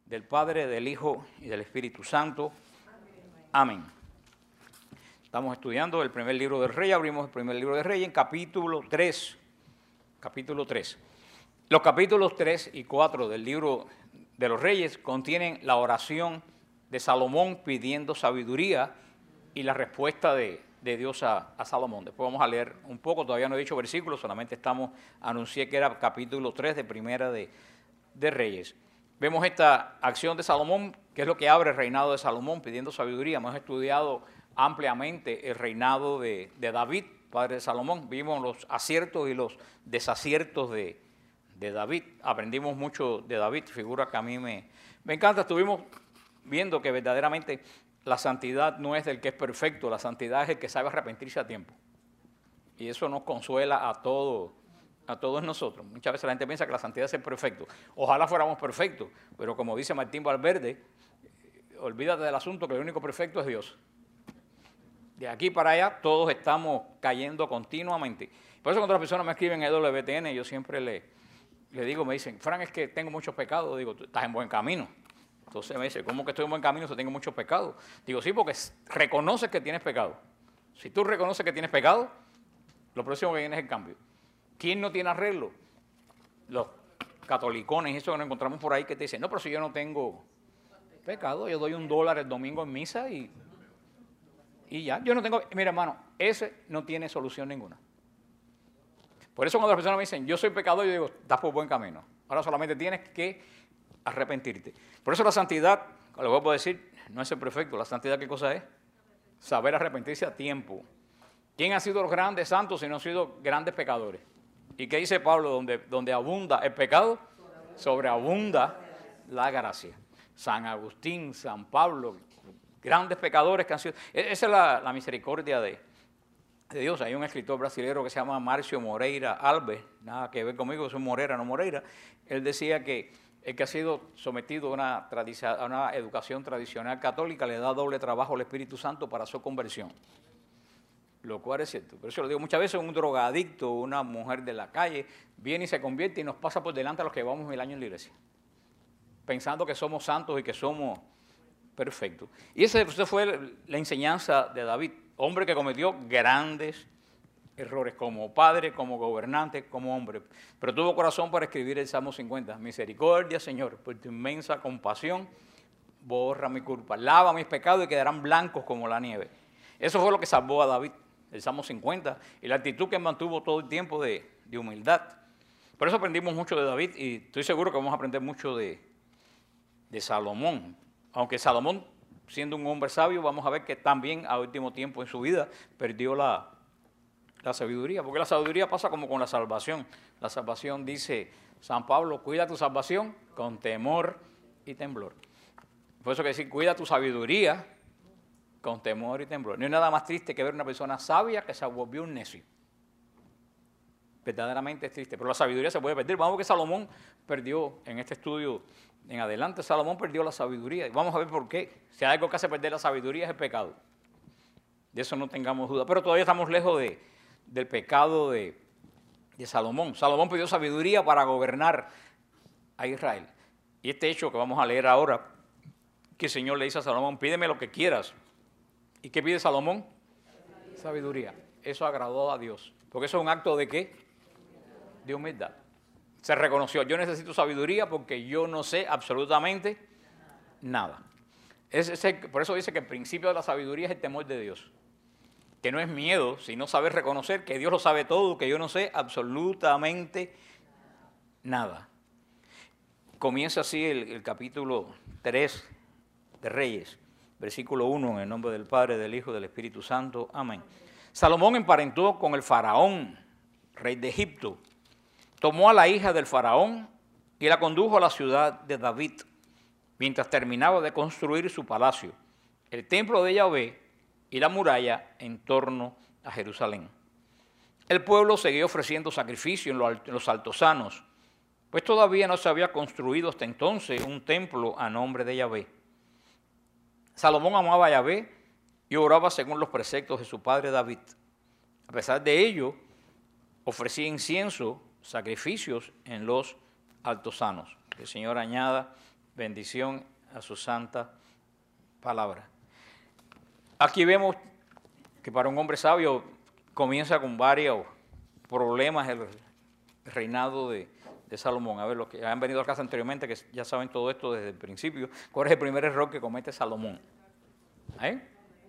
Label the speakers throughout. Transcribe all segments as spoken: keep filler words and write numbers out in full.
Speaker 1: del Padre, del Hijo y del Espíritu Santo. Amén. Estamos estudiando el primer libro del Rey, abrimos el primer libro del Rey en capítulo tres. Capítulo tres. Los capítulos tres y cuatro del libro de los Reyes contienen la oración de Salomón pidiendo sabiduría y la respuesta de, de Dios a, a Salomón. Después vamos a leer un poco, todavía no he dicho versículos, solamente estamos, anuncié que era capítulo tres de Primera de, de Reyes. Vemos esta acción de Salomón, que es lo que abre el reinado de Salomón, pidiendo sabiduría. Hemos estudiado ampliamente el reinado de, de David, padre de Salomón. Vimos los aciertos y los desaciertos de, de David. Aprendimos mucho de David, figura que a mí me, me encanta. Estuvimos viendo que verdaderamente la santidad no es del que es perfecto, la santidad es el que sabe arrepentirse a tiempo. Y eso nos consuela a todos. A todos nosotros. Muchas veces la gente piensa que la santidad es ser perfecto. Ojalá fuéramos perfectos, pero como dice Martín Valverde, olvídate del asunto que el único perfecto es Dios. De aquí para allá todos estamos cayendo continuamente. Por eso cuando las personas me escriben en E W T N, yo siempre le, le digo, me dicen, Fran, es que tengo muchos pecados. Digo, tú estás en buen camino. Entonces me dice, ¿cómo que estoy en buen camino si tengo muchos pecados? Digo, sí, porque reconoces que tienes pecado. Si tú reconoces que tienes pecado, lo próximo que viene es el cambio. ¿Quién no tiene arreglo? Los catolicones, eso que nos encontramos por ahí, que te dicen, no, pero si yo no tengo pecado, yo doy un dólar el domingo en misa y, y ya. Yo no tengo, mira hermano, ese no tiene solución ninguna. Por eso cuando las personas me dicen, yo soy pecador, yo digo, estás por buen camino. Ahora solamente tienes que arrepentirte. Por eso la santidad, lo vuelvo a decir, no es ser perfecto. La santidad, ¿qué cosa es? Saber arrepentirse a tiempo. ¿Quién ha sido los grandes santos si no han sido grandes pecadores? ¿Y qué dice Pablo? Donde, donde abunda el pecado, sobreabunda la gracia. San Agustín, San Pablo, grandes pecadores que han sido... Esa es la, la misericordia de, de Dios. Hay un escritor brasileño que se llama Márcio Moreira Alves, nada que ver conmigo, soy Moreira, no Moreira. Él decía que el que ha sido sometido a una, a una educación tradicional católica le da doble trabajo al Espíritu Santo para su conversión. Lo cual es cierto. Por eso lo digo, muchas veces un drogadicto, una mujer de la calle, viene y se convierte y nos pasa por delante a los que llevamos mil años en la iglesia, pensando que somos santos y que somos perfectos. Y esa fue la enseñanza de David, hombre que cometió grandes errores como padre, como gobernante, como hombre, pero tuvo corazón para escribir el Salmo cincuenta. Misericordia, Señor, por tu inmensa compasión, borra mi culpa, lava mis pecados y quedarán blancos como la nieve. Eso fue lo que salvó a David. El Salmo cincuenta, y la actitud que mantuvo todo el tiempo de, de humildad. Por eso aprendimos mucho de David, y estoy seguro que vamos a aprender mucho de, de Salomón. Aunque Salomón, siendo un hombre sabio, vamos a ver que también a último tiempo en su vida perdió la, la sabiduría, porque la sabiduría pasa como con la salvación. La salvación, dice San Pablo, cuida tu salvación con temor y temblor. Por eso que decir, cuida tu sabiduría con temor y temblor. No hay nada más triste que ver una persona sabia que se volvió un necio. Verdaderamente es triste, pero la sabiduría se puede perder. Vamos a ver que Salomón perdió, en este estudio en adelante, Salomón perdió la sabiduría. Y vamos a ver por qué. Si hay algo que hace perder la sabiduría es el pecado. De eso no tengamos duda. Pero todavía estamos lejos de, del pecado de, de Salomón. Salomón pidió sabiduría para gobernar a Israel. Y este hecho que vamos a leer ahora, que el Señor le dice a Salomón, pídeme lo que quieras. ¿Y qué pide Salomón? Sabiduría. Eso agradó a Dios. Porque eso es un acto de ¿qué? De humildad. Se reconoció, yo necesito sabiduría porque yo no sé absolutamente nada. Es, es el, por eso dice que el principio de la sabiduría es el temor de Dios. Que no es miedo, sino saber reconocer que Dios lo sabe todo, que yo no sé absolutamente nada. Comienza así el, el capítulo tres de Reyes. Versículo uno, en el nombre del Padre, del Hijo y del Espíritu Santo. Amén. Salomón emparentó con el faraón, rey de Egipto. Tomó a la hija del faraón y la condujo a la ciudad de David, mientras terminaba de construir su palacio, el templo de Yahvé y la muralla en torno a Jerusalén. El pueblo seguía ofreciendo sacrificios en los altosanos, pues todavía no se había construido hasta entonces un templo a nombre de Yahvé. Salomón amaba a Yahvé y oraba según los preceptos de su padre David. A pesar de ello, ofrecía incienso, sacrificios en los altosanos. Que el Señor añada bendición a su santa palabra. Aquí vemos que para un hombre sabio comienza con varios problemas el reinado de, de Salomón. A ver, los que han venido a casa anteriormente, que ya saben todo esto desde el principio, ¿cuál es el primer error que comete Salomón? ¿Eh?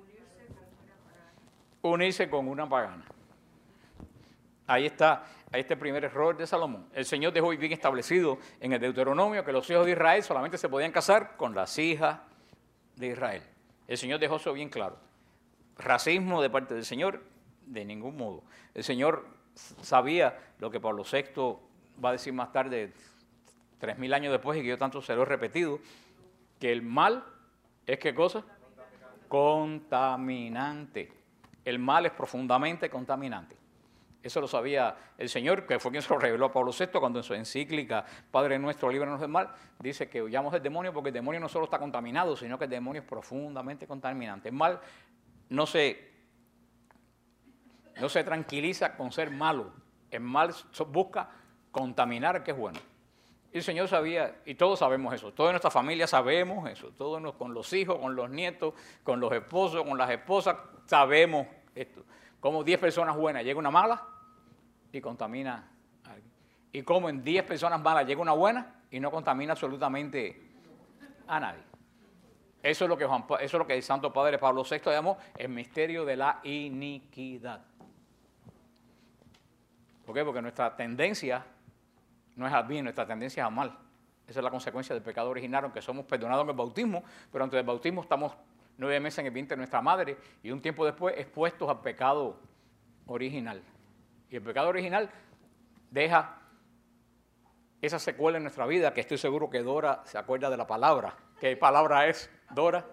Speaker 1: Unirse con una pagana. Ahí está, ahí está el primer error de Salomón. El Señor dejó bien establecido en el Deuteronomio que los hijos de Israel solamente se podían casar con las hijas de Israel. El Señor dejó eso bien claro. Racismo de parte del Señor, de ningún modo. El Señor sabía lo que Pablo sexto va a decir más tarde, tres mil años después, y que yo tanto se lo he repetido, que el mal es, ¿qué cosa? Contaminante. El mal es profundamente contaminante. Eso lo sabía el Señor, que fue quien se lo reveló a Pablo sexto cuando en su encíclica Padre Nuestro, líbranos del mal, dice que huyamos del demonio porque el demonio no solo está contaminado, sino que el demonio es profundamente contaminante. El mal no se, no se tranquiliza con ser malo. El mal busca contaminar al que es bueno. Y el Señor sabía, y todos sabemos eso, toda nuestra familia sabemos eso, todos con los hijos, con los nietos, con los esposos, con las esposas, sabemos esto. Como diez personas buenas llega una mala y contamina a alguien. Y como en diez personas malas llega una buena y no contamina absolutamente a nadie. Eso es lo que, Juan, eso es lo que el Santo Padre Pablo sexto llamó el misterio de la iniquidad. ¿Por qué? Porque nuestra tendencia no es al bien, nuestra tendencia es al mal. Esa es la consecuencia del pecado original, aunque somos perdonados en el bautismo, pero antes del bautismo estamos nueve meses en el vientre de nuestra madre y un tiempo después expuestos al pecado original. Y el pecado original deja esa secuela en nuestra vida, que estoy seguro que Dora se acuerda de la palabra. ¿Qué palabra es, Dora?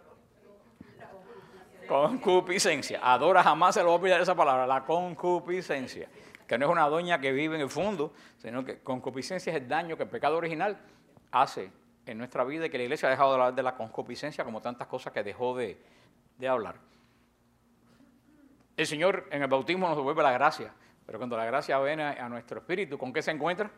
Speaker 1: Concupiscencia. A Dora jamás se le va a olvidar esa palabra, la concupiscencia. Que no es una doña que vive en el fondo, sino que concupiscencia es el daño que el pecado original hace en nuestra vida y que la iglesia ha dejado de hablar de la concupiscencia como tantas cosas que dejó de, de hablar. El Señor en el bautismo nos devuelve la gracia, pero cuando la gracia viene a nuestro espíritu, ¿con qué se encuentra?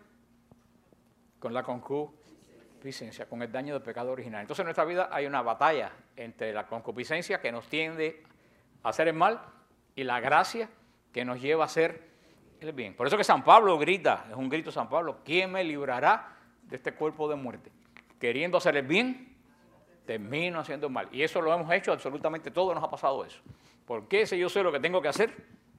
Speaker 1: Con la concupiscencia, con el daño del pecado original. Entonces en nuestra vida hay una batalla entre la concupiscencia que nos tiende a hacer el mal y la gracia que nos lleva a hacer el bien. Por eso que San Pablo grita, es un grito de San Pablo, ¿quién me librará de este cuerpo de muerte? Queriendo hacer el bien, termino haciendo el mal. Y eso lo hemos hecho absolutamente todos, nos ha pasado eso. Porque si yo sé lo que tengo que hacer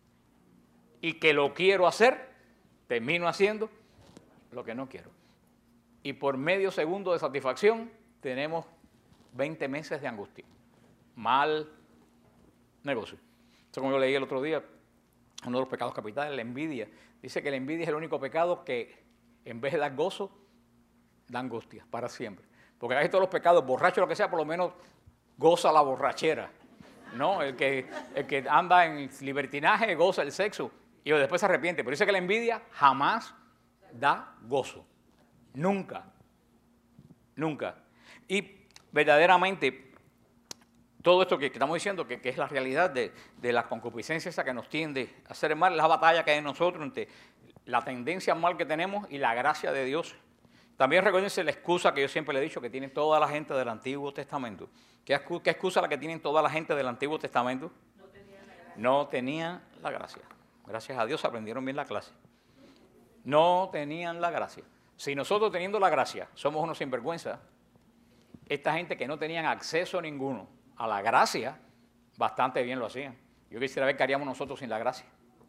Speaker 1: y que lo quiero hacer, termino haciendo lo que no quiero. Y por medio segundo de satisfacción tenemos veinte meses de angustia. Mal negocio. Eso como yo leí el otro día, uno de los pecados capitales, la envidia. Dice que la envidia es el único pecado que en vez de dar gozo, da angustia para siempre. Porque casi todos los pecados, borracho o lo que sea, por lo menos goza la borrachera. ¿No? El que, el que anda en libertinaje goza el sexo y después se arrepiente. Pero dice que la envidia jamás da gozo. Nunca. Nunca. Y verdaderamente, todo esto que, que estamos diciendo, que, que es la realidad de, de la concupiscencia esa que nos tiende a hacer el mal, la batalla que hay en nosotros entre la tendencia al mal que tenemos y la gracia de Dios. También recuérdense la excusa que yo siempre le he dicho que tiene toda la gente del Antiguo Testamento. ¿Qué excusa, qué excusa la que tienen toda la gente del Antiguo Testamento? No tenían la gracia. No tenían la gracia. Gracias a Dios aprendieron bien la clase. No tenían la gracia. Si nosotros teniendo la gracia somos unos sinvergüenza, esta gente que no tenían acceso ninguno a la gracia, bastante bien lo hacían. Yo quisiera ver qué haríamos nosotros sin la gracia.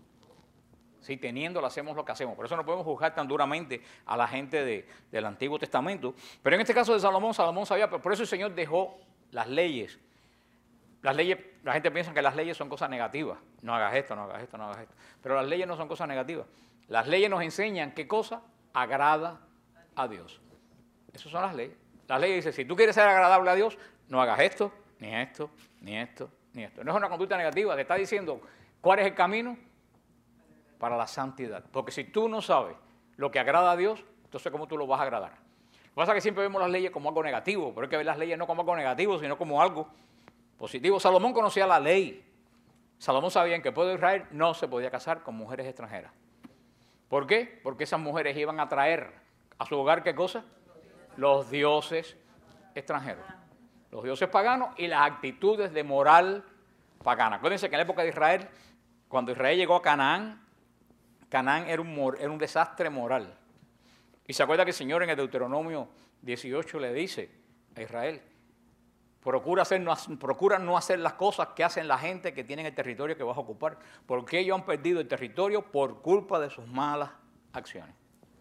Speaker 1: Si teniéndola hacemos lo que hacemos. Por eso no podemos juzgar tan duramente a la gente de, del Antiguo Testamento. Pero en este caso de Salomón, Salomón sabía, por eso el Señor dejó las leyes. Las leyes, la gente piensa que las leyes son cosas negativas. No hagas esto, no hagas esto, no hagas esto. Pero las leyes no son cosas negativas. Las leyes nos enseñan qué cosa agrada a Dios. Esas son las leyes. Las leyes dicen, si tú quieres ser agradable a Dios, no hagas esto, ni esto, ni esto, ni esto. No es una conducta negativa, te está diciendo cuál es el camino para la santidad. Porque si tú no sabes lo que agrada a Dios, entonces ¿cómo tú lo vas a agradar? Lo que pasa es que siempre vemos las leyes como algo negativo, pero hay que ver las leyes no como algo negativo, sino como algo positivo. Salomón conocía la ley. Salomón sabía que el pueblo de Israel no se podía casar con mujeres extranjeras. ¿Por qué? Porque esas mujeres iban a traer a su hogar, ¿qué cosa? Los dioses extranjeros. Los dioses paganos y las actitudes de moral pagana. Acuérdense que en la época de Israel, cuando Israel llegó a Canaán, Canaán era un, era un desastre moral. Y se acuerda que el Señor en el Deuteronomio dieciocho le dice a Israel, procura, hacer, no, procura no hacer las cosas que hacen la gente que tiene el territorio que vas a ocupar, porque ellos han perdido el territorio por culpa de sus malas acciones.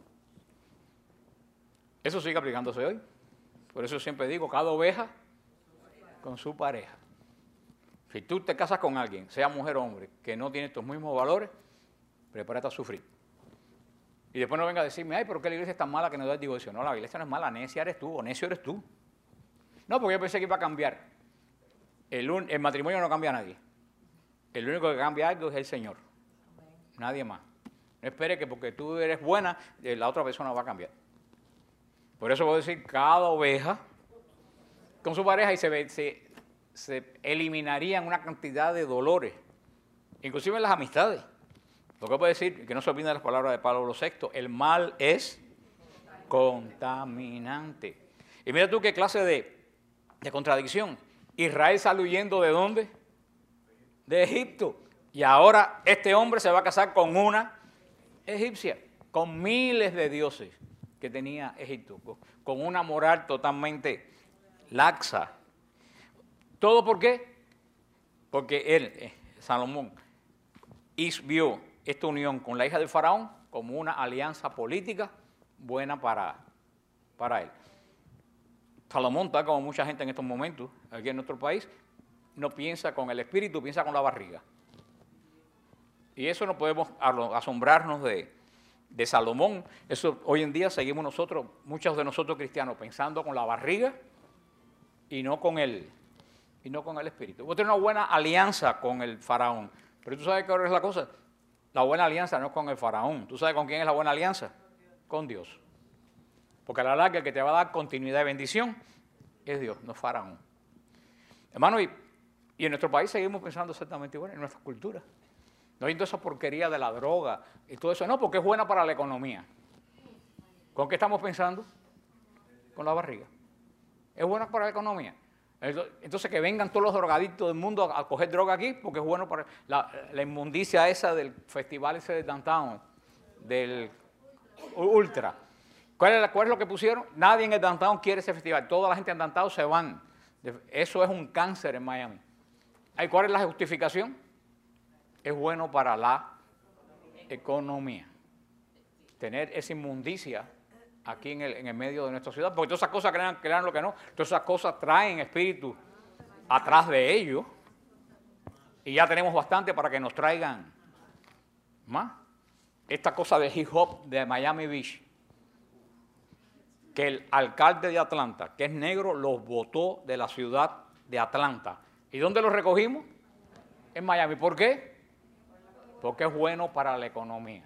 Speaker 1: Eso sigue aplicándose hoy. Por eso siempre digo, cada oveja con su pareja. Si tú te casas con alguien, sea mujer o hombre, que no tiene tus mismos valores, prepárate a sufrir. Y después no venga a decirme, ay, ¿por qué la iglesia es tan mala que no da el divorcio? No, la iglesia no es mala, necia eres tú o necio eres tú. No, porque yo pensé que iba a cambiar. El, un, el matrimonio no cambia a nadie. El único que cambia algo es el Señor. Nadie más. No espere que porque tú eres buena, la otra persona va a cambiar. Por eso voy a decir, cada oveja con su pareja y se, se, se eliminarían una cantidad de dolores, inclusive en las amistades. Lo que puedo decir, que no se olviden las palabras de Pablo sexto, el mal es contaminante. Y mira tú qué clase de, de contradicción. Israel sale huyendo ¿de dónde? De Egipto. Y ahora este hombre se va a casar con una egipcia, con miles de dioses que tenía Egipto, con una moral totalmente laxa. ¿Todo por qué? Porque él, eh, Salomón, vio esta unión con la hija del faraón como una alianza política buena para, para él. Salomón, está como mucha gente en estos momentos, aquí en nuestro país, no piensa con el espíritu, piensa con la barriga. Y eso no podemos asombrarnos de, de Salomón. Eso hoy en día seguimos nosotros, muchos de nosotros cristianos, pensando con la barriga y no con el, y no con el espíritu. Vos tenés una buena alianza con el faraón, pero tú sabes qué ahora es la cosa. La buena alianza no es con el faraón. ¿Tú sabes con quién es la buena alianza? Con Dios. Porque a la larga el que te va a dar continuidad y bendición es Dios, no faraón. Hermano, y, y en nuestro país seguimos pensando exactamente igual, en nuestra cultura. No hay toda esa porquería de la droga y todo eso. No, porque es buena para la economía. ¿Con qué estamos pensando? Con la barriga. Es buena para la economía. Entonces que vengan todos los drogadictos del mundo a, a coger droga aquí, porque es bueno para la, la inmundicia esa del festival ese de Downtown, del Ultra. ¿Cuál es, ¿Cuál es lo que pusieron? Nadie en el Downtown quiere ese festival. Toda la gente en Downtown se van. Eso es un cáncer en Miami. ¿Cuál es la justificación? Es bueno para la economía. Tener esa inmundicia aquí en el, en el medio de nuestra ciudad, porque todas esas cosas, crean, crean lo que no, todas esas cosas traen espíritu atrás de ellos, y ya tenemos bastante para que nos traigan más. Esta cosa de hip hop de Miami Beach, que el alcalde de Atlanta, que es negro, los votó de la ciudad de Atlanta. ¿Y dónde los recogimos? En Miami. ¿Por qué? Porque es bueno para la economía.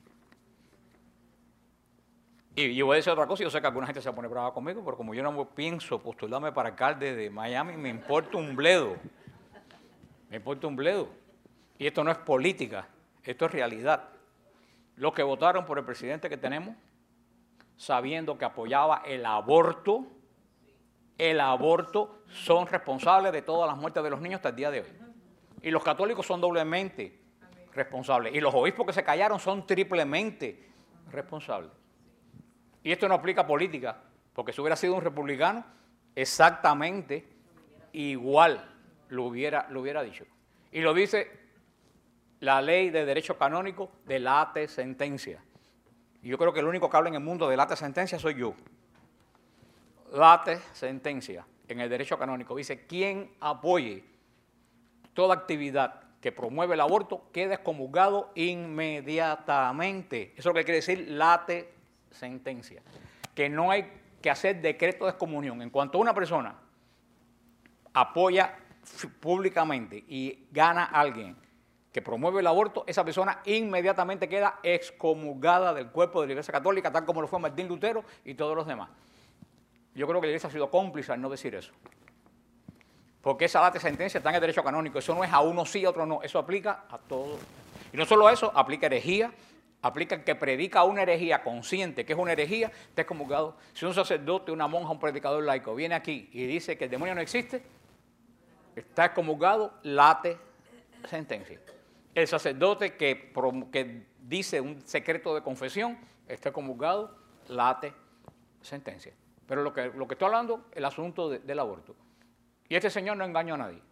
Speaker 1: Y yo voy a decir otra cosa, yo sé que alguna gente se pone brava conmigo, pero como yo no pienso postularme para alcalde de Miami, me importa un bledo. Me importa un bledo. Y esto no es política, esto es realidad. Los que votaron por el presidente que tenemos, sabiendo que apoyaba el aborto, el aborto, son responsables de todas las muertes de los niños hasta el día de hoy. Y los católicos son doblemente responsables. Y los obispos que se callaron son triplemente responsables. Y esto no aplica a política, porque si hubiera sido un republicano, exactamente igual lo hubiera, lo hubiera dicho. Y lo dice la ley de derecho canónico de late sentencia. Y yo creo que el único que habla en el mundo de late sentencia soy yo. Late sentencia en el derecho canónico dice, quien apoye toda actividad que promueve el aborto queda excomulgado inmediatamente. Eso es lo que quiere decir late sentencia. Que no hay que hacer decreto de excomunión. En cuanto una persona apoya públicamente y gana a alguien que promueve el aborto, esa persona inmediatamente queda excomulgada del cuerpo de la Iglesia Católica, tal como lo fue Martín Lutero y todos los demás. Yo creo que la Iglesia ha sido cómplice al no decir eso. Porque esa late sentencia está en el derecho canónico. Eso no es a uno sí, a otro no. Eso aplica a todo. Y no solo eso, aplica herejía, aplica el que predica una herejía consciente, que es una herejía, está excomulgado. Si un sacerdote, una monja, un predicador laico viene aquí y dice que el demonio no existe, está excomulgado, late sentencia. El sacerdote que, que dice un secreto de confesión, está excomulgado, late sentencia. Pero lo que, lo que estoy hablando es el asunto de, del aborto. Y este señor no engañó a nadie.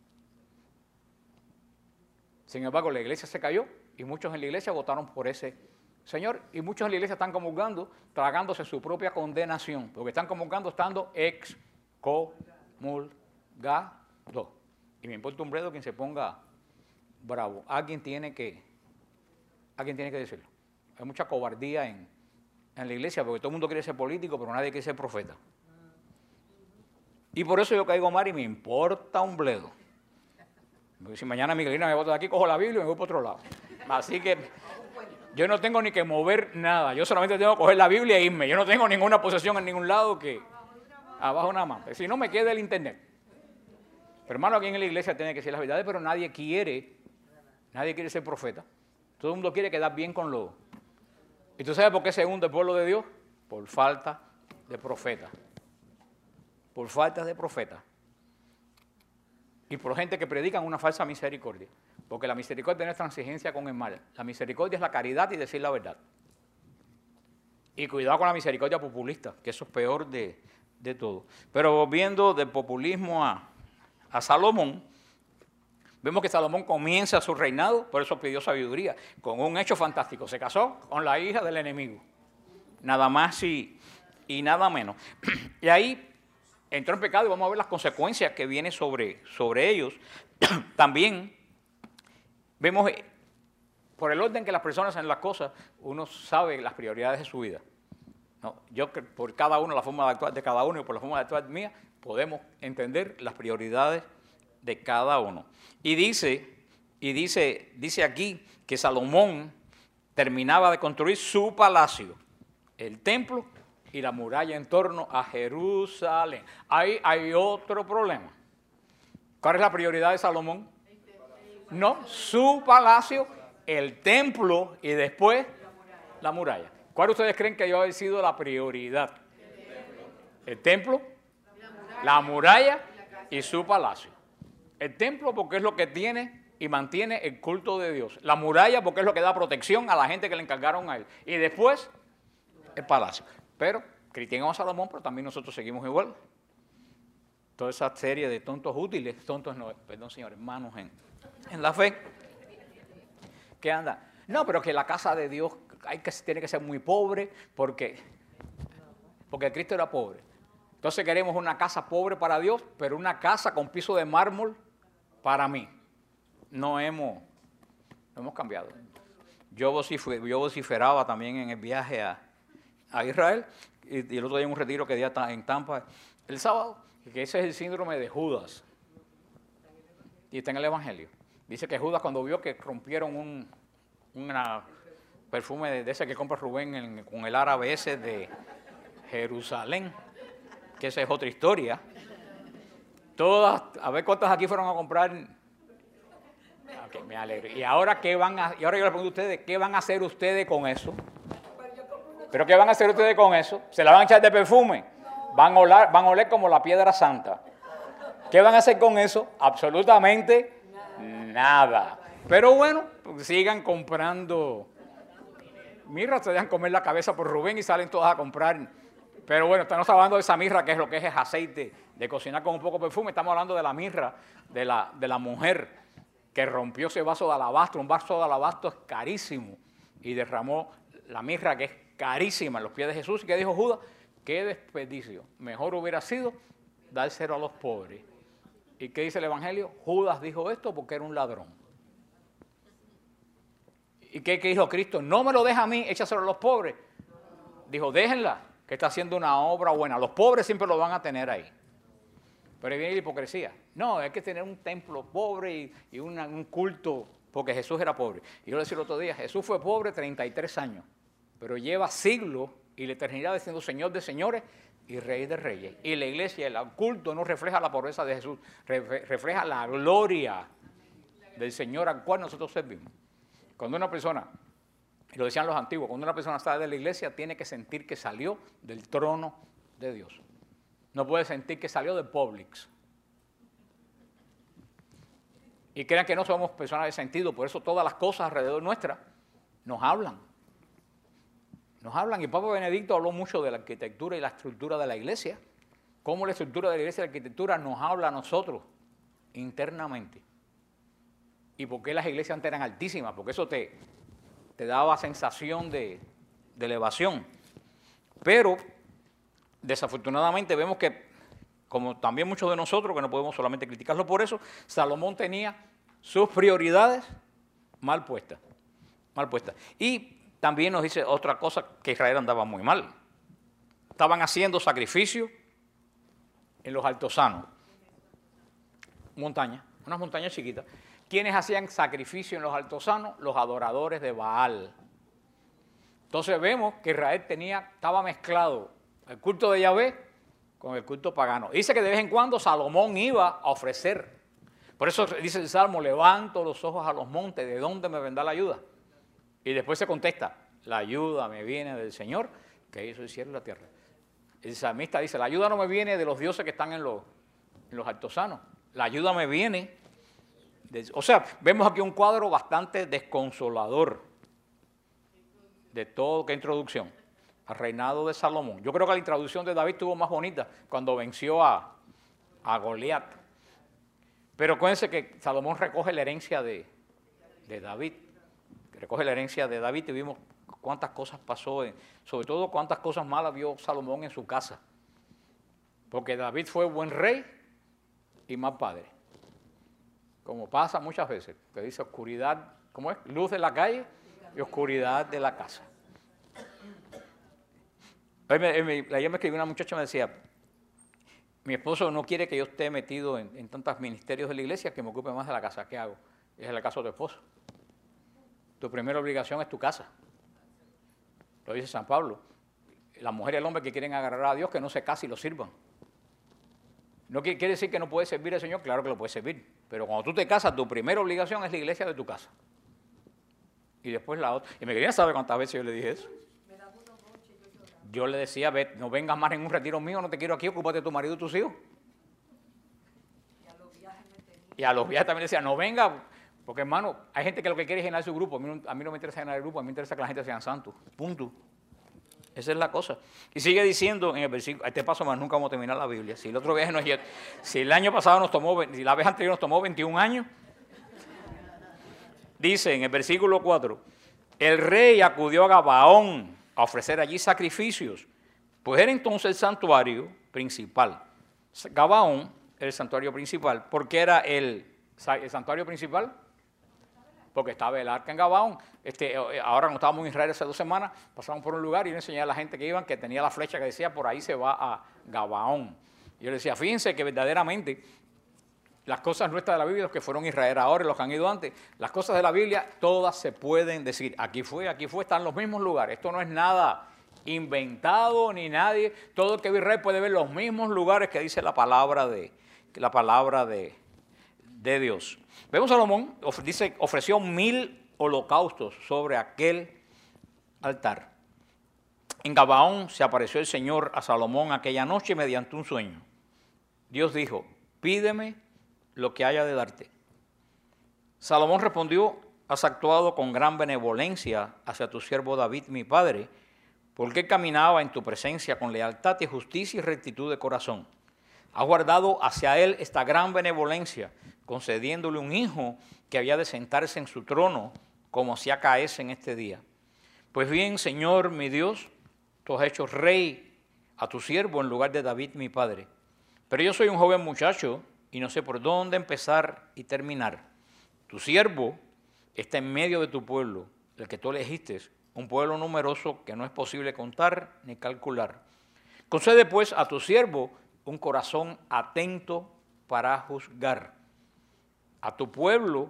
Speaker 1: Sin embargo, la iglesia se cayó y muchos en la iglesia votaron por ese señor. Y muchos en la iglesia están comulgando, tragándose su propia condenación, porque están comulgando estando excomulgados. Y me importa un bledo quien se ponga bravo. Alguien tiene que, alguien tiene que decirlo. Hay mucha cobardía en, en la iglesia, porque todo el mundo quiere ser político, pero nadie quiere ser profeta. Y por eso yo caigo mal y me importa un bledo. Porque si mañana Miguelina me bota de aquí, cojo la Biblia y me voy para otro lado. Así que yo no tengo ni que mover nada. Yo solamente tengo que coger la Biblia e irme. Yo no tengo ninguna posesión en ningún lado que abajo nada más. Si no, me queda el internet. Pero hermano, aquí en la iglesia tiene que decir las verdades, pero nadie quiere, nadie quiere ser profeta. Todo el mundo quiere quedar bien con lo. ¿Y tú sabes por qué se hunde el pueblo de Dios? Por falta de profeta. Por falta de profeta. Y por gente que predican una falsa misericordia. Porque la misericordia no es transigencia con el mal. La misericordia es la caridad y decir la verdad. Y cuidado con la misericordia populista, que eso es peor de, de todo. Pero volviendo del populismo a, a Salomón, vemos que Salomón comienza su reinado, por eso pidió sabiduría, con un hecho fantástico. Se casó con la hija del enemigo. Nada más y, y nada menos. Y ahí entró en pecado y vamos a ver las consecuencias que vienen sobre, sobre ellos. También vemos, por el orden que las personas hacen las cosas, uno sabe las prioridades de su vida. ¿No? Yo, por cada uno, la forma de actuar de cada uno y por la forma de actuar mía, podemos entender las prioridades de cada uno. Y dice, y dice, dice aquí que Salomón terminaba de construir su palacio, el templo y la muralla en torno a Jerusalén. Ahí hay otro problema. ¿Cuál es la prioridad de Salomón? No, su palacio, el templo y después la muralla. ¿Cuál ustedes creen que debe haber sido la prioridad? El templo, la muralla y su palacio. El templo porque es lo que tiene y mantiene el culto de Dios. La muralla porque es lo que da protección a la gente que le encargaron a él. Y después, el palacio. Pero criticamos a Salomón, pero también nosotros seguimos igual. Toda esa serie de tontos útiles, tontos no, perdón señor, hermanos en, en la fe, que anda. No, pero que la casa de Dios hay que, tiene que ser muy pobre porque, porque Cristo era pobre. Entonces queremos una casa pobre para Dios, pero una casa con piso de mármol para mí. No hemos, no hemos cambiado. Yo, vocif- yo vociferaba también en el viaje a, a Israel, y, y el otro día en un retiro que di en Tampa el sábado, que ese es el síndrome de Judas. Y está en el Evangelio. Dice que Judas cuando vio que rompieron un una perfume de, de ese que compra Rubén en, con el árabe ese de Jerusalén, que esa es otra historia. Todas, a ver cuántas aquí fueron a comprar. Okay, me alegro. Y ahora qué van a, y ahora yo les pregunto a ustedes, ¿qué van a hacer ustedes con eso? ¿Pero qué van a hacer ustedes con eso? ¿Se la van a echar de perfume? Van a oler, van a oler como la piedra santa. ¿Qué van a hacer con eso? Absolutamente nada. Pero bueno, pues sigan comprando. Mirra, se dejan comer la cabeza por Rubén y salen todas a comprar. Pero bueno, estamos hablando de esa mirra, que es lo que es el aceite de cocinar con un poco de perfume. Estamos hablando de la mirra de la, de la mujer que rompió ese vaso de alabastro. Un vaso de alabastro es carísimo. Y derramó la mirra, que es carísima, en los pies de Jesús. ¿Y qué dijo Judas? Qué desperdicio. Mejor hubiera sido dárselo a los pobres. ¿Y qué dice el Evangelio? Judas dijo esto porque era un ladrón. ¿Y qué, qué dijo Cristo? No me lo deja a mí, échaselo a los pobres. Dijo, déjenla, que está haciendo una obra buena. Los pobres siempre lo van a tener ahí. Pero ahí viene la hipocresía. No, hay que tener un templo pobre y, y una, un culto, porque Jesús era pobre. Y yo le decía el otro día, Jesús fue pobre treinta y tres años, pero lleva siglos y la eternidad siendo Señor de señores y Rey de reyes. Y la iglesia, el culto no refleja la pobreza de Jesús, refleja la gloria del Señor al cual nosotros servimos. Cuando una persona Y lo decían los antiguos, cuando una persona sale de la iglesia tiene que sentir que salió del trono de Dios. No puede sentir que salió de Publix. Y crean que no somos personas de sentido, por eso todas las cosas alrededor nuestra nos hablan. Nos hablan, y Papa Benedicto habló mucho de la arquitectura y la estructura de la iglesia, cómo la estructura de la iglesia y la arquitectura nos habla a nosotros internamente. ¿Y por qué las iglesias antes eran altísimas? Porque eso te, te daba sensación de, de elevación. Pero, desafortunadamente, vemos que, como también muchos de nosotros, que no podemos solamente criticarlo por eso, Salomón tenía sus prioridades mal puestas. Mal puestas. Y también nos dice otra cosa, que Israel andaba muy mal. Estaban haciendo sacrificios en los altosanos. Montañas, unas montañas chiquitas. ¿Quiénes hacían sacrificio en los altosanos? Los adoradores de Baal. Entonces vemos que Israel tenía, estaba mezclado el culto de Yahvé con el culto pagano. Dice que de vez en cuando Salomón iba a ofrecer. Por eso dice el Salmo, levanto los ojos a los montes, ¿de dónde me vendrá la ayuda? Y después se contesta, la ayuda me viene del Señor, que hizo el cielo y la tierra. El salmista dice, la ayuda no me viene de los dioses que están en los, en los altosanos. La ayuda me viene, de, o sea, vemos aquí un cuadro bastante desconsolador de todo, qué introducción, al reinado de Salomón. Yo creo que la introducción de David estuvo más bonita cuando venció a, a Goliat. Pero acuérdense que Salomón recoge la herencia de, de David. Recoge la herencia de David y vimos cuántas cosas pasó, en, sobre todo cuántas cosas malas vio Salomón en su casa. Porque David fue buen rey y mal padre. Como pasa muchas veces, que dice oscuridad, ¿cómo es? Luz de la calle y oscuridad de la casa. Ayer me, me escribió una muchacha y me decía, mi esposo no quiere que yo esté metido en, en tantos ministerios de la iglesia, que me ocupe más de la casa. ¿Qué hago? Es el caso de tu esposo. Tu primera obligación es tu casa. Lo dice San Pablo. La mujer y el hombre que quieren agarrar a Dios, que no se casen y lo sirvan. ¿No quiere decir que no puedes servir al Señor? Claro que lo puedes servir. Pero cuando tú te casas, tu primera obligación es la iglesia de tu casa. Y después la otra. Y me querían saber cuántas veces yo le dije eso. Yo le decía, ve, no vengas más en un retiro mío, no te quiero aquí, ocúpate de tu marido y tus hijos. Y a los viajes también decía, no venga. Porque, hermano, hay gente que lo que quiere es llenar su grupo. A mí, no, a mí no me interesa llenar el grupo, a mí me interesa que la gente sean santos. Punto. Esa es la cosa. Y sigue diciendo en el versículo, a este paso más nunca vamos a terminar la Biblia. Si el otro viaje nos, si el año pasado nos tomó, si la vez anterior nos tomó veintiún años, dice en el versículo cuatro, el rey acudió a Gabaón a ofrecer allí sacrificios, pues era entonces el santuario principal. Gabaón era el santuario principal. ¿Por qué era el, el santuario principal? Porque estaba el arca en Gabaón. Este, ahora cuando estábamos en Israel hace dos semanas, pasamos por un lugar y yo enseñé a la gente que iban que tenía la flecha que decía, por ahí se va a Gabaón. Y yo les decía, fíjense que verdaderamente las cosas nuestras de la Biblia, los que fueron a Israel ahora y los que han ido antes, las cosas de la Biblia, todas se pueden decir. Aquí fue, aquí fue, están los mismos lugares. Esto no es nada inventado ni nadie. Todo el que ve Israel puede ver los mismos lugares que dice la palabra de, la palabra de, de Dios. Vemos a Salomón, dice, ofreció mil holocaustos sobre aquel altar. En Gabaón se apareció el Señor a Salomón aquella noche mediante un sueño. Dios dijo, pídeme lo que haya de darte. Salomón respondió, has actuado con gran benevolencia hacia tu siervo David, mi padre, porque él caminaba en tu presencia con lealtad y justicia y rectitud de corazón. Has guardado hacia él esta gran benevolencia, concediéndole un hijo que había de sentarse en su trono, como si acaece en este día. Pues bien, Señor, mi Dios, tú has hecho rey a tu siervo en lugar de David, mi padre. Pero yo soy un joven muchacho y no sé por dónde empezar y terminar. Tu siervo está en medio de tu pueblo, el que tú elegiste, un pueblo numeroso que no es posible contar ni calcular. Concede pues a tu siervo un corazón atento para juzgar a tu pueblo,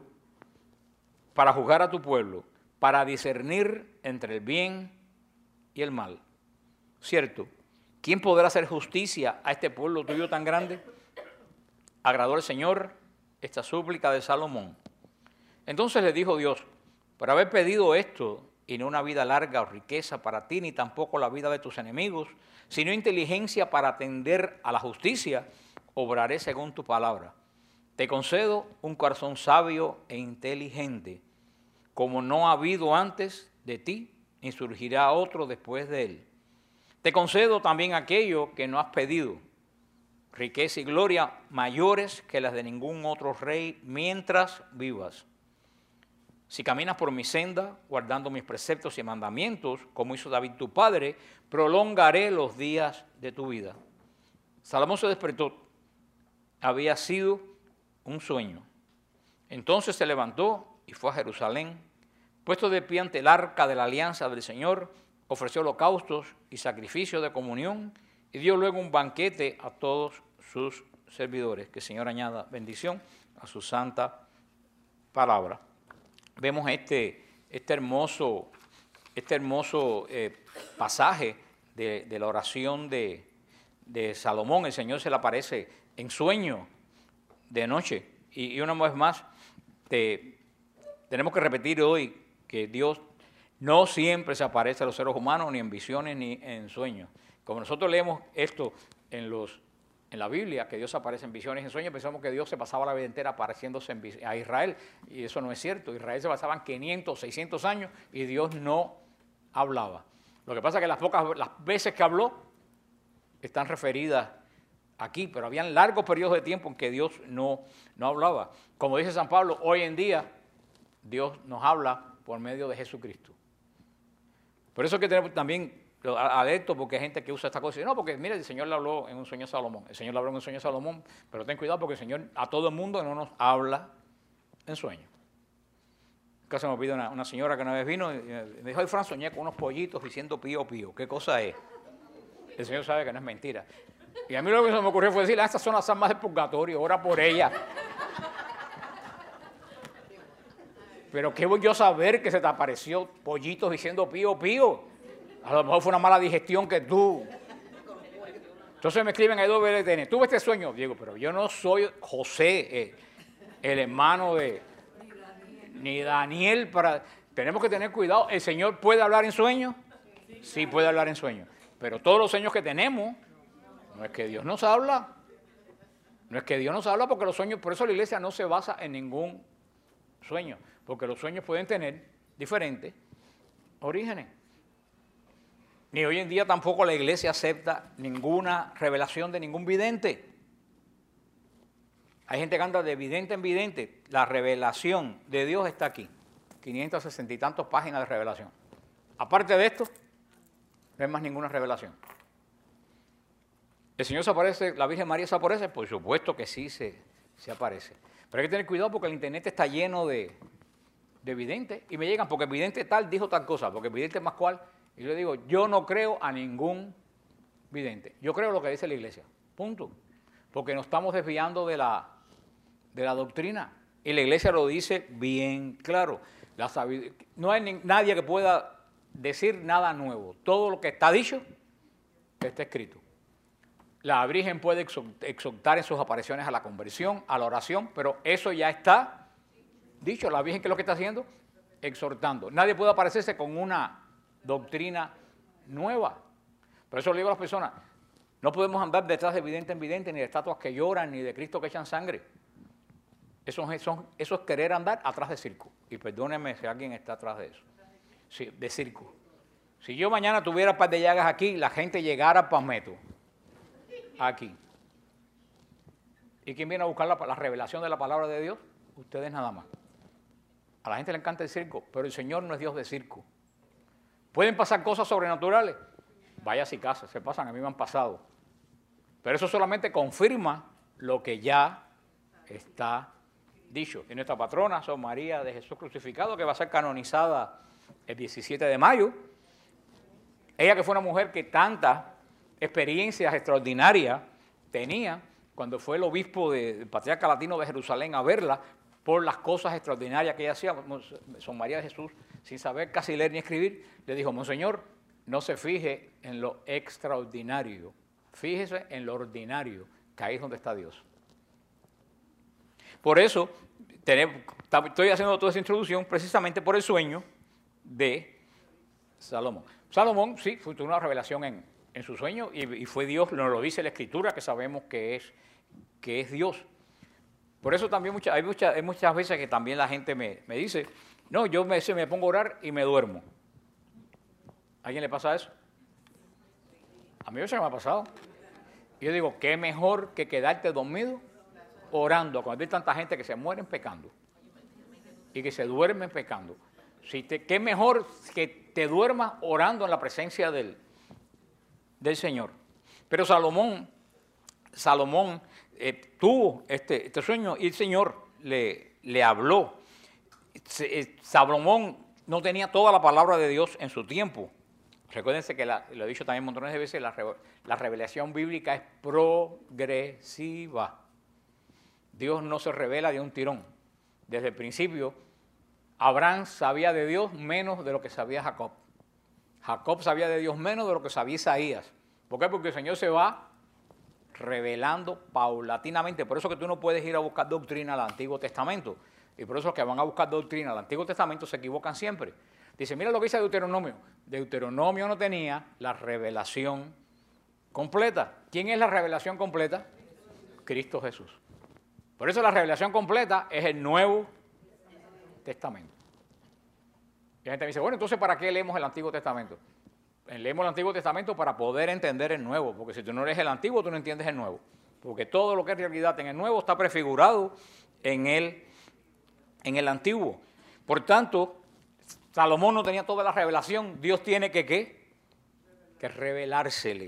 Speaker 1: para juzgar a tu pueblo, para discernir entre el bien y el mal. ¿Cierto? ¿Quién podrá hacer justicia a este pueblo tuyo tan grande? Agradó al Señor esta súplica de Salomón. Entonces le dijo Dios, por haber pedido esto y no una vida larga o riqueza para ti, ni tampoco la vida de tus enemigos, sino inteligencia para atender a la justicia, obraré según tu palabra. Te concedo un corazón sabio e inteligente, como no ha habido antes de ti, ni surgirá otro después de él. Te concedo también aquello que no has pedido, riqueza y gloria mayores que las de ningún otro rey mientras vivas. Si caminas por mi senda, guardando mis preceptos y mandamientos, como hizo David tu padre, prolongaré los días de tu vida. Salomón se despertó. Había sido un sueño. Entonces se levantó y fue a Jerusalén. Puesto de pie ante el arca de la alianza del Señor, ofreció holocaustos y sacrificios de comunión y dio luego un banquete a todos sus servidores. Que el Señor añada bendición a su santa palabra. Vemos este, este hermoso, este hermoso eh, pasaje de, de la oración de, de Salomón. El Señor se le aparece en sueño de noche. Y, y una vez más, te, tenemos que repetir hoy que Dios no siempre se aparece a los seres humanos, ni en visiones, ni en sueños. Como nosotros leemos esto en los En la Biblia, que Dios aparece en visiones y en sueños, pensamos que Dios se pasaba la vida entera apareciéndose en, a Israel, y eso no es cierto. Israel se pasaban quinientos, seiscientos años y Dios no hablaba. Lo que pasa es que las pocas las veces que habló están referidas aquí, pero habían largos periodos de tiempo en que Dios no, no hablaba. Como dice San Pablo, hoy en día Dios nos habla por medio de Jesucristo. Por eso es que tenemos también adepto, porque hay gente que usa esta cosa y dice, no, porque mira, el Señor le habló en un sueño a Salomón, el Señor le habló en un sueño a Salomón, pero ten cuidado porque el Señor a todo el mundo no nos habla en sueños. Casi me pidió una, una señora que una vez vino y me dijo, ay, Fran, soñé con unos pollitos diciendo pío, pío, ¿qué cosa es? El Señor sabe que no es mentira. Y a mí lo que se me ocurrió fue decirle, ah, estas son las almas del purgatorio, ora por ellas. Pero qué voy yo a saber que se te apareció pollitos diciendo pío, pío. A lo mejor fue una mala digestión que tú. Entonces me escriben ahí dos B L T N. ¿Tuve este sueño? Digo, pero yo no soy José, eh, el hermano de... Ni Daniel para... Tenemos que tener cuidado. ¿El Señor puede hablar en sueños? Sí, puede hablar en sueños. Pero todos los sueños que tenemos, no es que Dios nos habla. No es que Dios nos habla porque los sueños... Por eso la iglesia no se basa en ningún sueño. Porque los sueños pueden tener diferentes orígenes. Ni hoy en día tampoco la iglesia acepta ninguna revelación de ningún vidente. Hay gente que anda de vidente en vidente. La revelación de Dios está aquí. quinientas sesenta y tantas páginas de revelación. Aparte de esto, no hay más ninguna revelación. ¿El Señor se aparece, la Virgen María se aparece? Por supuesto que sí se, se aparece. Pero hay que tener cuidado porque el internet está lleno de, de videntes. Y me llegan porque el vidente tal dijo tal cosa, porque el vidente más cual... Y yo le digo, yo no creo a ningún vidente. Yo creo lo que dice la iglesia. Punto. Porque nos estamos desviando de la, de la doctrina. Y la iglesia lo dice bien claro. La no hay ni, nadie que pueda decir nada nuevo. Todo lo que está dicho está escrito. La Virgen puede exhortar en sus apariciones a la conversión, a la oración, pero eso ya está dicho. La Virgen, ¿qué es lo que está haciendo? Exhortando. Nadie puede aparecerse con una doctrina nueva. Por eso le digo a las personas, no podemos andar detrás de vidente en vidente, ni de estatuas que lloran, ni de Cristo que echan sangre. Eso es, eso, eso es querer andar atrás de circo. Y perdónenme si alguien está atrás de eso. Sí, de circo. Si yo mañana tuviera un par de llagas aquí, la gente llegara a Palmetto. Aquí. ¿Y quién viene a buscar la, la revelación de la palabra de Dios? Ustedes nada más. A la gente le encanta el circo, pero el Señor no es Dios de circo. ¿Pueden pasar cosas sobrenaturales? Vaya si casa, se pasan, a mí me han pasado. Pero eso solamente confirma lo que ya está dicho. Y nuestra patrona, Sor María de Jesús Crucificado, que va a ser canonizada el diecisiete de mayo. Ella que fue una mujer que tantas experiencias extraordinarias tenía cuando fue el obispo del Patriarca Latino de Jerusalén a verla por las cosas extraordinarias que ella hacía. Sor María de Jesús, sin saber casi leer ni escribir, le dijo, Monseñor, no se fije en lo extraordinario, fíjese en lo ordinario, que ahí es donde está Dios. Por eso, tenemos, estoy haciendo toda esa introducción precisamente por el sueño de Salomón. Salomón, sí, fue tuvo una revelación en, en su sueño y, y fue Dios, nos lo dice la Escritura, que sabemos que es, que es Dios. Por eso también mucha, hay, mucha, hay muchas veces que también la gente me, me dice, no, yo me, me pongo a orar y me duermo. ¿A alguien le pasa eso? A mí eso me ha pasado. Y yo digo, ¿qué mejor que quedarte dormido orando? Cuando hay tanta gente que se mueren pecando y que se duermen pecando. Si te, ¿Qué mejor que te duermas orando en la presencia del, del Señor? Pero Salomón, Salomón eh, tuvo este, este sueño y el Señor le, le habló. Salomón no tenía toda la palabra de Dios en su tiempo. Recuérdense que, la, lo he dicho también montones de veces, la, la revelación bíblica es progresiva. Dios no se revela de un tirón. Desde el principio, Abraham sabía de Dios menos de lo que sabía Jacob. Jacob sabía de Dios menos de lo que sabía Isaías. ¿Por qué? Porque el Señor se va revelando paulatinamente. Por eso que tú no puedes ir a buscar doctrina al Antiguo Testamento. Y por eso los que van a buscar doctrina al Antiguo Testamento se equivocan siempre. Dice, mira lo que dice Deuteronomio. Deuteronomio no tenía la revelación completa. ¿Quién es la revelación completa? Cristo Jesús. Por eso la revelación completa es el Nuevo Testamento. Y la gente me dice, bueno, entonces ¿para qué leemos el Antiguo Testamento? Leemos el Antiguo Testamento para poder entender el Nuevo, porque si tú no lees el Antiguo, tú no entiendes el Nuevo. Porque todo lo que es realidad en el Nuevo está prefigurado en el, en el Antiguo. Por tanto, Salomón no tenía toda la revelación, Dios tiene que, ¿qué? Que revelársele.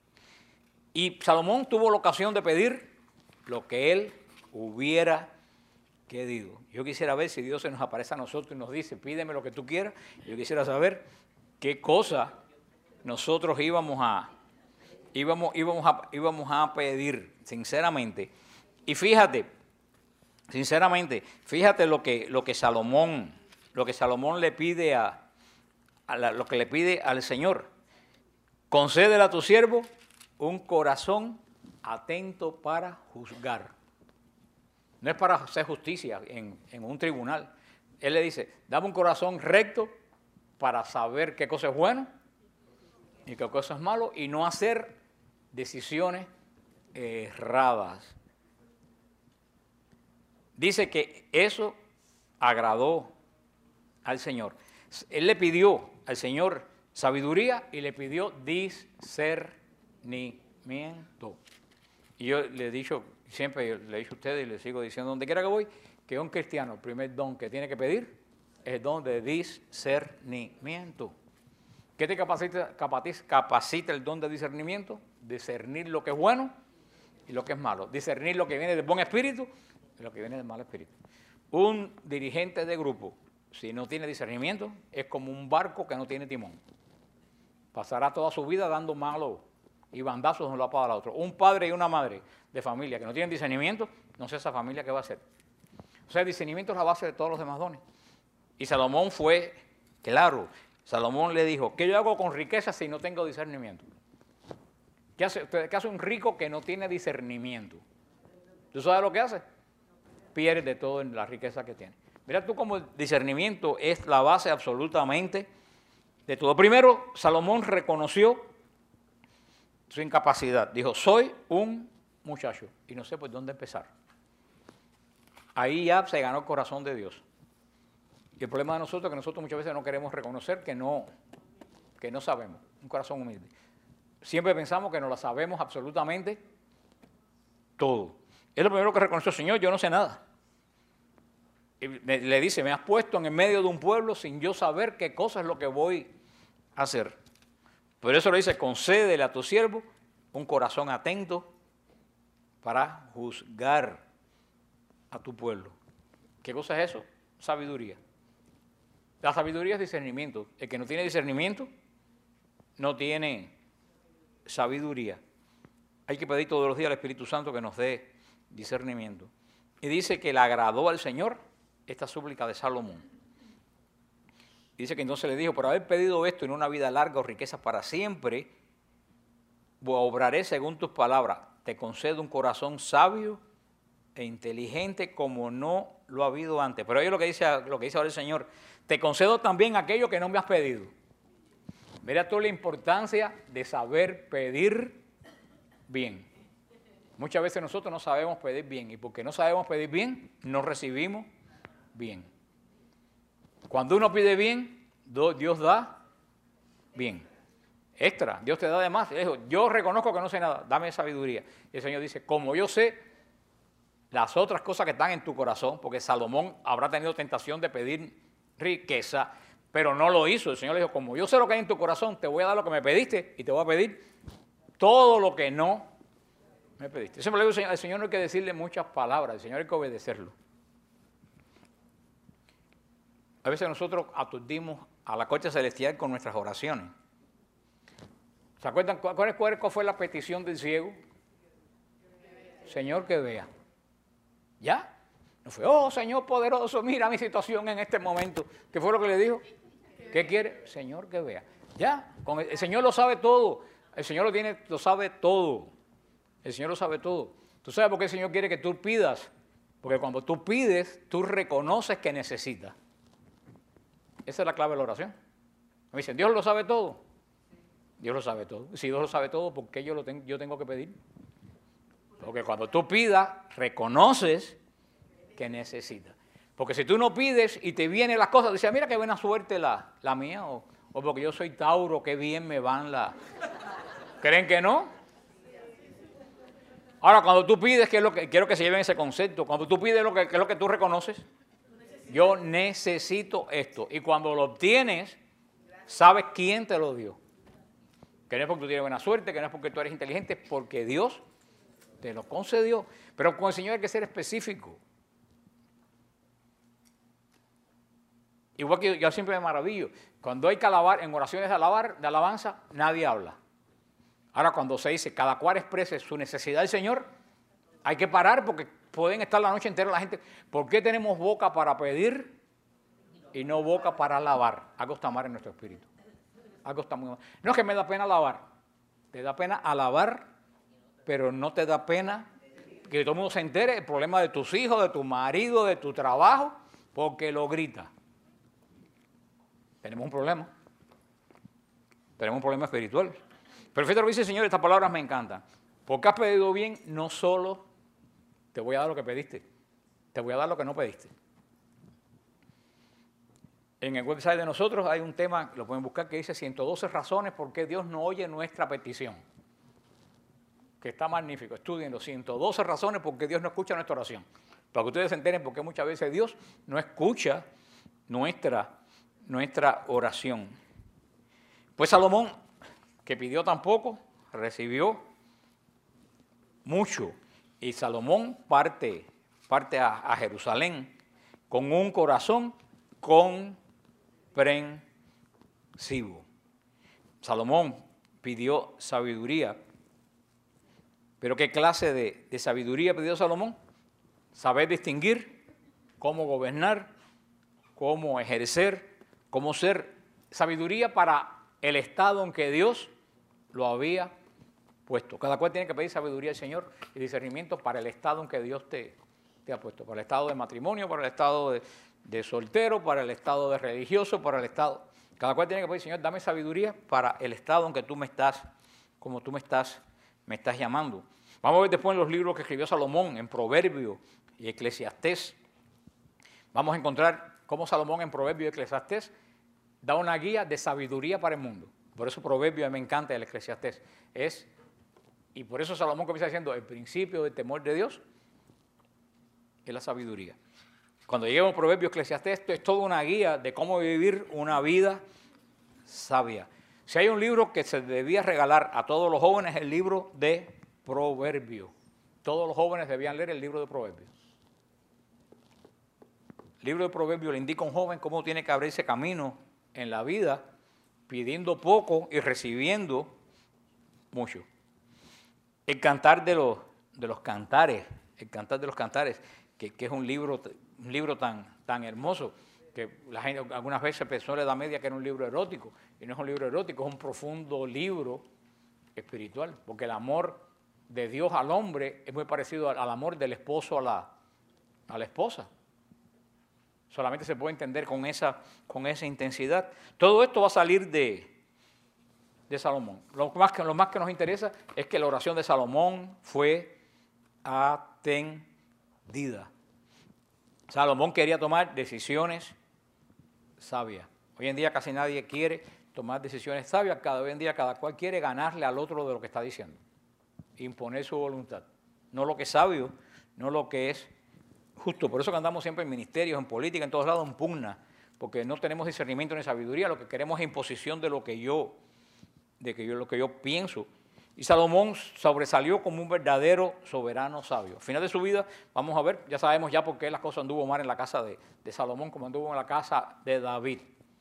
Speaker 1: Y Salomón tuvo la ocasión de pedir lo que él hubiera querido. Yo quisiera ver si Dios se nos aparece a nosotros y nos dice, pídeme lo que tú quieras. Yo quisiera saber qué cosa nosotros íbamos a, íbamos, íbamos a, íbamos a pedir, sinceramente. Y fíjate, sinceramente, fíjate lo que, lo que Salomón, lo que Salomón le pide a, a la, lo que le pide al Señor. Concédele a tu siervo un corazón atento para juzgar. No es para hacer justicia en, en un tribunal. Él le dice, dame un corazón recto para saber qué cosa es bueno y qué cosa es malo y no hacer decisiones erradas. Dice que eso agradó al Señor. Él le pidió al Señor sabiduría y le pidió discernimiento. Y yo le he dicho, siempre le he dicho a ustedes y le sigo diciendo donde quiera que voy, que un cristiano, el primer don que tiene que pedir es el don de discernimiento. ¿Qué te capacita, capacita el don de discernimiento? Discernir lo que es bueno y lo que es malo. Discernir lo que viene del buen espíritu y lo que viene del mal espíritu. Un dirigente de grupo, si no tiene discernimiento, es como un barco que no tiene timón. Pasará toda su vida dando malos y bandazos de un lado para el otro. Un padre y una madre de familia que no tienen discernimiento, no sé esa familia qué va a hacer. O sea, el discernimiento es la base de todos los demás dones. Y Salomón fue claro. Salomón le dijo, ¿qué yo hago con riqueza si no tengo discernimiento? ¿Qué hace, ¿Qué hace un rico que no tiene discernimiento? ¿Tú sabes lo que hace? Pierde todo en la riqueza que tiene. Mira tú cómo el discernimiento es la base absolutamente de todo. Primero, Salomón reconoció su incapacidad. Dijo, soy un muchacho y no sé por dónde empezar. Ahí ya se ganó el corazón de Dios. Y el problema de nosotros es que nosotros muchas veces no queremos reconocer que no, que no sabemos. Un corazón humilde. Siempre pensamos que no la sabemos absolutamente todo. Es lo primero que reconoció, Señor, yo no sé nada. Y le dice, me has puesto en el medio de un pueblo sin yo saber qué cosa es lo que voy a hacer. Por eso le dice, concédele a tu siervo un corazón atento para juzgar a tu pueblo. ¿Qué cosa es eso? Sabiduría. La sabiduría es discernimiento. El que no tiene discernimiento no tiene sabiduría. Hay que pedir todos los días al Espíritu Santo que nos dé discernimiento. Y dice que le agradó al Señor esta súplica de Salomón. Dice que entonces le dijo, por haber pedido esto en una vida larga o riquezas para siempre, obraré según tus palabras. Te concedo un corazón sabio e inteligente como no lo ha habido antes. Pero oye lo que dice, lo que dice ahora el Señor. Te concedo también aquello que no me has pedido. Mira toda la importancia de saber pedir bien. Muchas veces nosotros no sabemos pedir bien y porque no sabemos pedir bien, no recibimos bien. Cuando uno pide bien, Dios da bien. Extra, Dios te da de más. Yo reconozco que no sé nada, dame sabiduría. Y el Señor dice, como yo sé las otras cosas que están en tu corazón, porque Salomón habrá tenido tentación de pedir riqueza, pero no lo hizo. El Señor le dijo, como yo sé lo que hay en tu corazón, te voy a dar lo que me pediste y te voy a pedir todo lo que no me pediste. Siempre le digo al Señor, al Señor no hay que decirle muchas palabras, al Señor hay que obedecerlo. A veces nosotros aturdimos a la corte celestial con nuestras oraciones. ¿Se acuerdan cuál, cuál, cuál fue la petición del ciego? Señor, que vea. ¿Ya? No fue, oh, Señor poderoso, mira mi situación en este momento. ¿Qué fue lo que le dijo? ¿Qué quiere? Señor, que vea. ¿Ya? Con el, el Señor lo sabe todo. El Señor lo tiene, lo sabe todo. El Señor lo sabe todo. ¿Tú sabes por qué el Señor quiere que tú pidas? Porque cuando tú pides, tú reconoces que necesitas. Esa es la clave de la oración. Me dicen, ¿Dios lo sabe todo? Dios lo sabe todo. Si Dios lo sabe todo, ¿por qué yo, lo tengo, yo tengo que pedir? Porque cuando tú pidas, reconoces que necesitas. Porque si tú no pides y te vienen las cosas, dices, mira qué buena suerte la, la mía, o, o porque yo soy Tauro, qué bien me van las... ¿Creen que no? Ahora, cuando tú pides, ¿qué es lo que quiero que se lleven ese concepto? Cuando tú pides, lo que, ¿qué es lo que tú reconoces? Yo necesito esto. Y cuando lo obtienes, sabes quién te lo dio. Que no es porque tú tienes buena suerte, que no es porque tú eres inteligente, es porque Dios te lo concedió. Pero con el Señor hay que ser específico. Igual que yo, yo siempre me maravillo. Cuando hay que alabar, en oraciones de, alabar, de alabanza, nadie habla. Ahora cuando se dice, cada cual exprese su necesidad del Señor, hay que parar porque pueden estar la noche entera la gente. ¿Por qué tenemos boca para pedir y no boca para alabar? Algo está mal en nuestro espíritu. Algo está muy mal. No es que me da pena alabar. Te da pena alabar, pero no te da pena que todo el mundo se entere el problema de tus hijos, de tu marido, de tu trabajo, porque lo grita. Tenemos un problema. Tenemos un problema espiritual. Pero fíjate lo que dice el Señor, estas palabras me encantan. Porque has pedido bien, no solo te voy a dar lo que pediste, te voy a dar lo que no pediste. En el website de nosotros hay un tema, lo pueden buscar, que dice ciento doce razones por qué Dios no oye nuestra petición. Que está magnífico, estudienlo, ciento doce razones por qué Dios no escucha nuestra oración. Para que ustedes se enteren por qué muchas veces Dios no escucha nuestra, nuestra oración. Pues Salomón, que pidió tan poco, recibió mucho. Y Salomón parte, parte a, a Jerusalén con un corazón comprensivo. Salomón pidió sabiduría. ¿Pero qué clase de, de sabiduría pidió Salomón? Saber distinguir, cómo gobernar, cómo ejercer, cómo ser. Sabiduría para el estado en que Dios lo había puesto. Cada cual tiene que pedir sabiduría al Señor y discernimiento para el estado en que Dios te, te ha puesto. Para el estado de matrimonio, para el estado de, de soltero, para el estado de religioso, para el estado... Cada cual tiene que pedir, Señor, dame sabiduría para el estado en que tú me estás, como tú me estás, me estás llamando. Vamos a ver después en los libros que escribió Salomón, en Proverbio y Eclesiastés. Vamos a encontrar cómo Salomón en Proverbio y Eclesiastés da una guía de sabiduría para el mundo. Por eso Proverbio me encanta el Eclesiastés. Es, y por eso Salomón comienza diciendo, el principio del temor de Dios es la sabiduría. Cuando lleguemos a Proverbio y Eclesiastés, esto es toda una guía de cómo vivir una vida sabia. Si hay un libro que se debía regalar a todos los jóvenes, es el libro de Proverbios. Todos los jóvenes debían leer el libro de Proverbios. El libro de Proverbios le indica a un joven cómo tiene que abrirse camino en la vida, pidiendo poco y recibiendo mucho. El cantar de los, de los cantares, el cantar de los cantares, que, que es un libro, un libro tan, tan hermoso, que la gente algunas veces pensó en la Edad Media que era un libro erótico, y no es un libro erótico, es un profundo libro espiritual, porque el amor de Dios al hombre es muy parecido al, al amor del esposo a la, a la esposa. Solamente se puede entender con esa, con esa intensidad. Todo esto va a salir de, de Salomón. Lo más, que, lo más que nos interesa es que la oración de Salomón fue atendida. Salomón quería tomar decisiones sabias. Hoy en día casi nadie quiere tomar decisiones sabias, cada hoy en día cada cual quiere ganarle al otro de lo que está diciendo, imponer su voluntad. No lo que es sabio, no lo que es justo. Por eso que andamos siempre en ministerios, en política, en todos lados, en pugna, porque no tenemos discernimiento ni sabiduría, lo que queremos es imposición de lo que yo, de que yo, lo que yo pienso. Y Salomón sobresalió como un verdadero soberano sabio. Al final de su vida, vamos a ver, ya sabemos ya por qué las cosas anduvo mal en la casa de, de Salomón, como anduvo en la casa de David.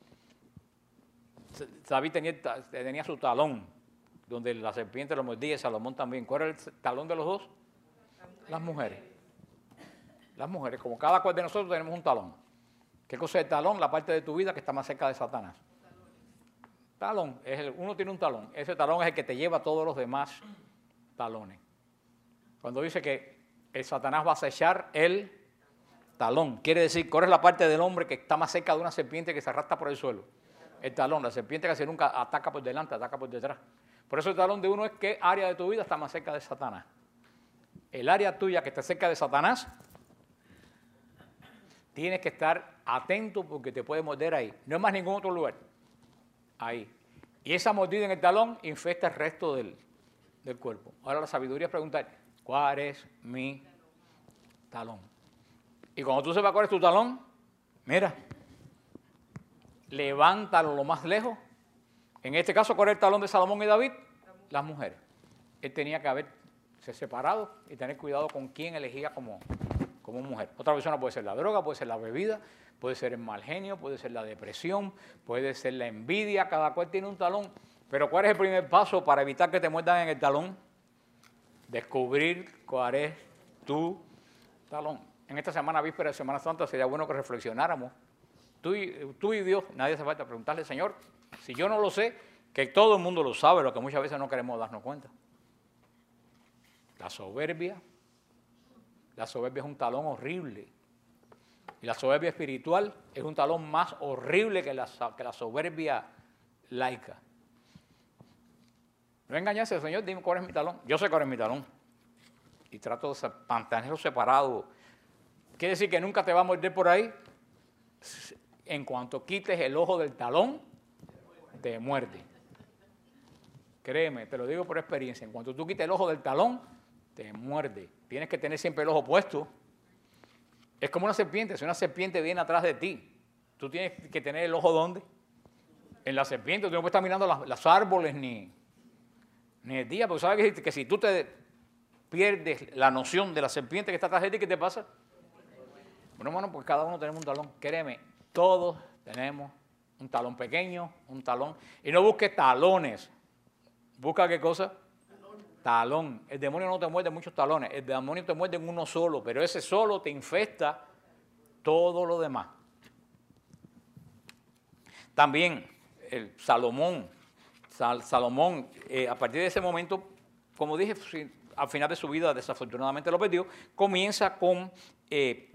Speaker 1: David tenía, tenía su talón, donde la serpiente lo mordía, y Salomón también. ¿Cuál era el talón de los dos? Las mujeres. Las mujeres, como cada cual de nosotros tenemos un talón. ¿Qué cosa es el talón? La parte de tu vida que está más cerca de Satanás. Talón, es el, uno tiene un talón. Ese talón es el que te lleva a todos los demás talones. Cuando dice que el Satanás va a acechar el talón, quiere decir, ¿cuál es la parte del hombre que está más cerca de una serpiente que se arrastra por el suelo? El talón, la serpiente que casi nunca ataca por delante, ataca por detrás. Por eso el talón de uno es qué área de tu vida está más cerca de Satanás. El área tuya que está cerca de Satanás, tienes que estar atento porque te puede morder ahí. No es más ningún otro lugar. Ahí. Y esa mordida en el talón infecta el resto del, del cuerpo. Ahora la sabiduría es preguntar, ¿cuál es mi talón? Y cuando tú sepas cuál es tu talón, mira, levántalo lo más lejos. En este caso, ¿cuál es el talón de Salomón y David? Las mujeres. Él tenía que haberse separado y tener cuidado con quién elegía como, como mujer. Otra persona puede ser la droga, puede ser la bebida, puede ser el mal genio, puede ser la depresión, puede ser la envidia, cada cual tiene un talón. Pero ¿cuál es el primer paso para evitar que te muerdan en el talón? Descubrir cuál es tu talón. En esta semana víspera de Semana Santa sería bueno que reflexionáramos. Tú y, tú y Dios, nadie hace falta preguntarle, Señor, si yo no lo sé, que todo el mundo lo sabe, lo que muchas veces no queremos darnos cuenta. La soberbia, la soberbia es un talón horrible. Y la soberbia espiritual es un talón más horrible que la, que la soberbia laica. No engañarse, Señor, dime cuál es mi talón. Yo sé cuál es mi talón. Y trato de mantenerlo separado. Quiere decir que nunca te va a morder por ahí. En cuanto quites el ojo del talón, te muerde. Créeme, te lo digo por experiencia. En cuanto tú quites el ojo del talón, te muerde. Tienes que tener siempre el ojo puesto. Es como una serpiente. Si una serpiente viene atrás de ti, tú tienes que tener el ojo ¿dónde? En la serpiente. Tú no puedes estar mirando las, los árboles ni, ni el día, porque sabes que, que si tú te pierdes la noción de la serpiente que está atrás de ti, ¿qué te pasa? Bueno, bueno, pues cada uno tenemos un talón. Créeme, todos tenemos un talón pequeño, un talón. Y no busques talones. ¿Busca qué cosa? Talón. El demonio no te muerde muchos talones, el demonio te muerde en uno solo, pero ese solo te infesta todo lo demás. También el Salomón, Sal, Salomón, eh, a partir de ese momento, como dije, al final de su vida desafortunadamente lo perdió, comienza con eh,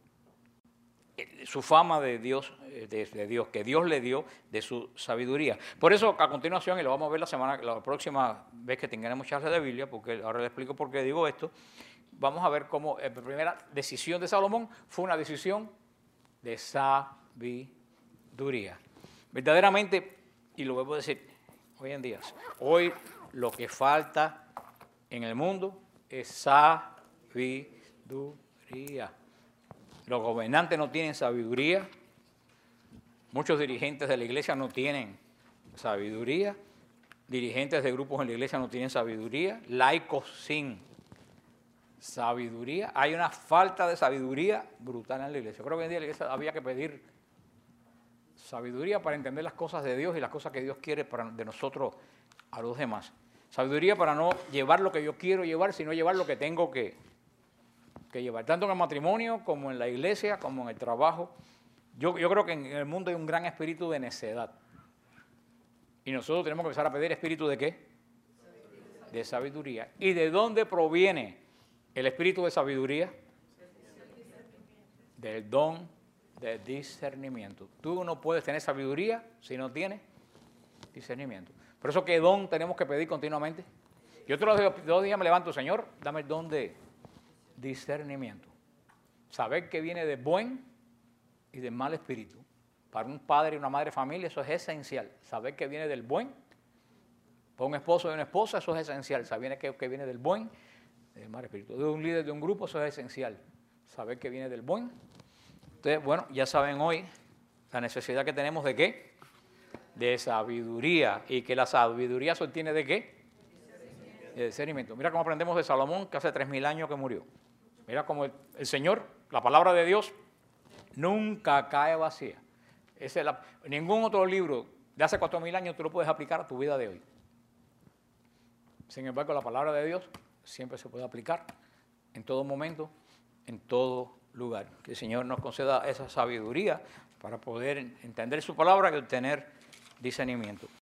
Speaker 1: su fama de Dios, de, de Dios, que Dios le dio de su sabiduría. Por eso, a continuación, y lo vamos a ver la semana, la próxima vez que tengamos charla de Biblia, porque ahora le explico por qué digo esto, vamos a ver cómo la primera decisión de Salomón fue una decisión de sabiduría. Verdaderamente, y lo vuelvo a decir hoy en día, hoy lo que falta en el mundo es sabiduría. Los gobernantes no tienen sabiduría, muchos dirigentes de la iglesia no tienen sabiduría, dirigentes de grupos en la iglesia no tienen sabiduría, laicos sin sabiduría. Hay una falta de sabiduría brutal en la iglesia. Yo creo que hoy en día en la iglesia había que pedir sabiduría para entender las cosas de Dios y las cosas que Dios quiere para, de nosotros a los demás. Sabiduría para no llevar lo que yo quiero llevar, sino llevar lo que tengo que, que llevar. Tanto en el matrimonio, como en la iglesia, como en el trabajo. Yo, yo creo que en el mundo hay un gran espíritu de necedad. Y nosotros tenemos que empezar a pedir espíritu ¿de qué? De sabiduría. ¿Y de dónde proviene el espíritu de sabiduría? Del don de discernimiento. Tú no puedes tener sabiduría si no tienes discernimiento. Por eso, ¿qué don tenemos que pedir continuamente? Yo todos los dos días me levanto, Señor, dame el don de discernimiento. Saber que viene del buen y del mal espíritu. Para un padre y una madre de familia eso es esencial. Saber que viene del buen. Para un esposo y una esposa eso es esencial. Saber que, que viene del buen y del mal espíritu. De un líder de un grupo eso es esencial. Saber que viene del buen. Entonces, bueno, ya saben hoy la necesidad que tenemos de qué. De sabiduría. Y que la sabiduría se obtiene de qué. De discernimiento. Mira cómo aprendemos de Salomón, que hace tres mil años que murió. Mira cómo el, el Señor, la palabra de Dios, nunca cae vacía. Ese es la, ningún otro libro de hace cuatro mil años tú lo puedes aplicar a tu vida de hoy. Sin embargo, la palabra de Dios siempre se puede aplicar en todo momento, en todo lugar. Que el Señor nos conceda esa sabiduría para poder entender su palabra y obtener discernimiento.